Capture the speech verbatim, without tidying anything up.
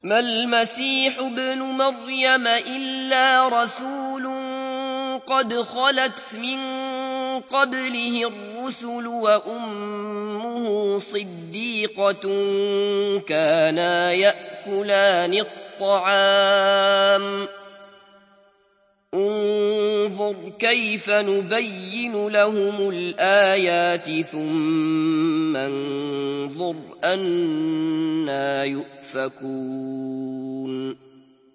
ما المسيح ابن مريم إلا رسول قد خلت من قبله الرسل وأمه صديقة كانا يأكلان الطعام انظر كيف نبين لهم الآيات ثم انظر أنى يؤفكون